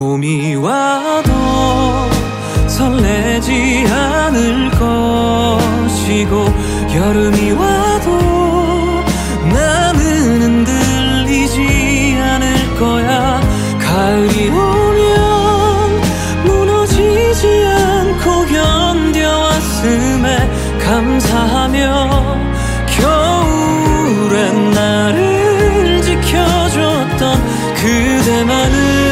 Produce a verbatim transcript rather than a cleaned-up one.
봄이 와도 설레지 않을 것이고 여름이 와도 나는 흔들리지 않을 거야. 가을이 오면 무너지지 않고 견뎌왔음에 감사하며 겨울엔 나를 지켜줬던 그대만을